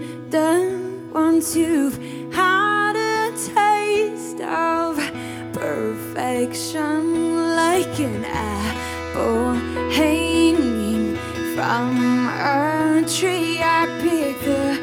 done once you've had a taste of perfection, like an apple hanging from a tree. I pick the